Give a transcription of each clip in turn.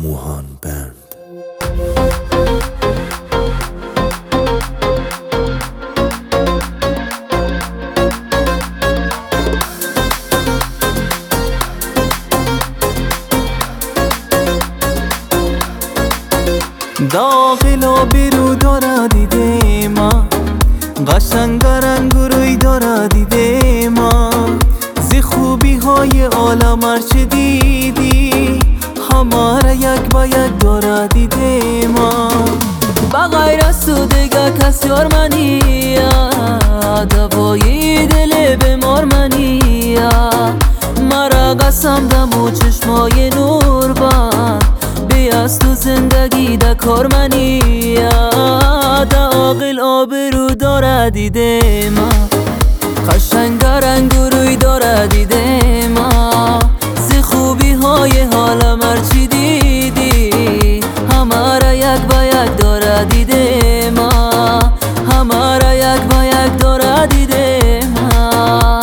موهان بند. داخل بیرو داره دیده ما، قشنگ رنگ روی داره دیده ما، زی خوبی های عالم هرچه دیدی هماره یک با یک داره دیده ما. بغیر از تو دیگه کسی یار منیه، دوای دل بیمار منیه، مرا قسم دم و چشمای نور بند، بی از تو زندگی ده کار منیه، ده عاقل آبرو داره دیده ما، قشنگ رنگ روی داره دیده ما، زی خوبی های حالم هرچی دیدی هماره یک با یک داره دیده ما، هماره یک با یک داره دیده ما.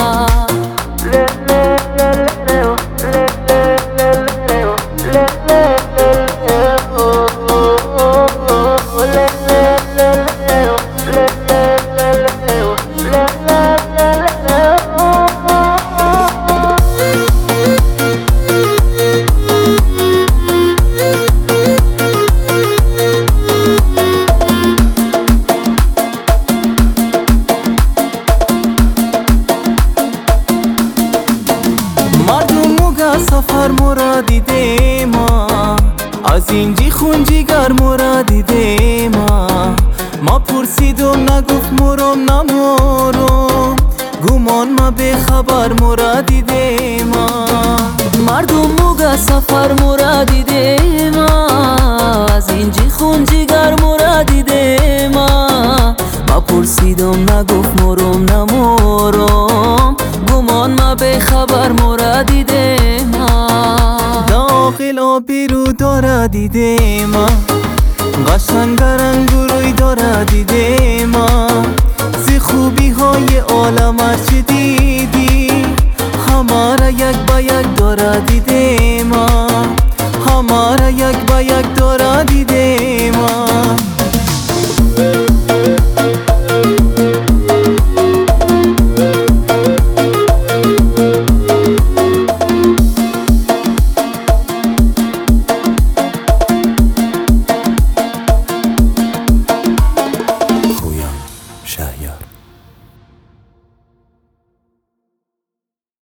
سفر مرا دیده ما، از اینجی خونجی گر مرا دیده ما پرسیدم نگفت مرم نمورم، گمان ما به خبر مرا دیده ما. مردم موگه سفر مرا دیده ما، از اینجی خونجی گر مرا دیده ما پرسیدم نگفت مرم نمورم، گمان ما به خبر مرا دیده ما. داخل آبرو داره دیده ما، قشنگ رنگ روی داره دیده ما، زی خوبی های عالم هرچه دیدی هماره یک با یک داره دیده ما، هماره یک با یک